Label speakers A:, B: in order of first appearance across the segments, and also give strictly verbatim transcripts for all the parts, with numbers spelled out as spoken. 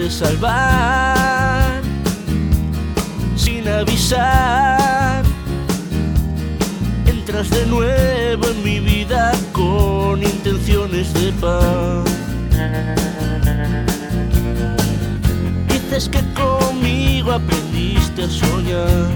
A: puedes salvar sin avisar. Entras de nuevo en mi vida con intenciones de paz. Dices que conmigo aprendiste a soñar,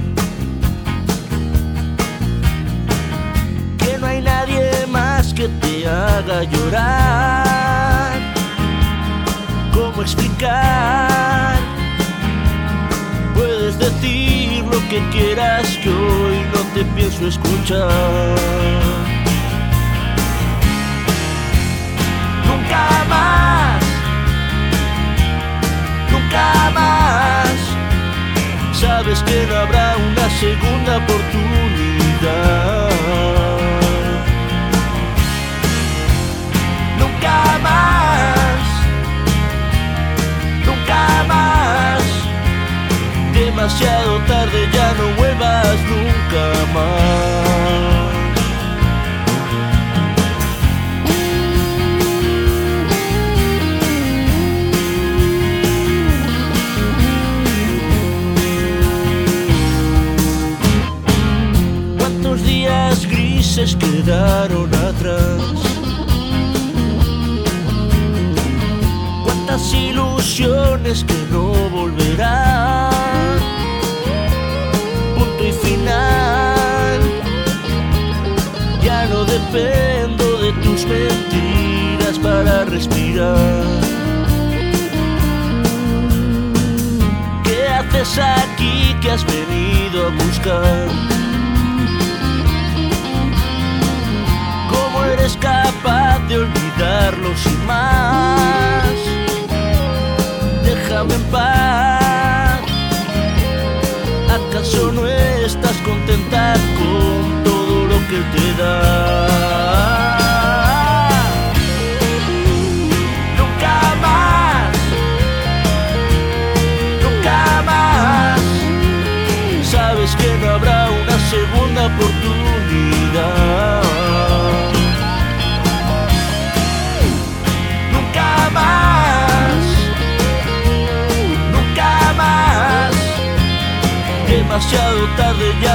A: que no hay nadie más que te haga llorar. ¿Cómo explicar? Puedes decir lo que quieras, que hoy no te pienso escuchar. Nunca más, nunca más. Sabes que no habrá una segunda oportunidad. Nunca más, nunca más. Demasiado tarde, ya no vuelvas nunca más. ¿Cuántos días grises quedaron atrás? ¿Cuántas ilusiones que no volverán? Punto y final. Ya no dependo de tus mentiras para respirar. ¿Qué haces aquí? ¿Qué has venido a buscar? ¿Cómo eres capaz de olvidarlo sin más? Déjame en paz. ¿Acaso no estás contenta con todo lo que él te da? Nunca más, nunca más. Sabes que no habrá una segunda oportunidad. Nunca más, nunca más. Demasiado tarde, ya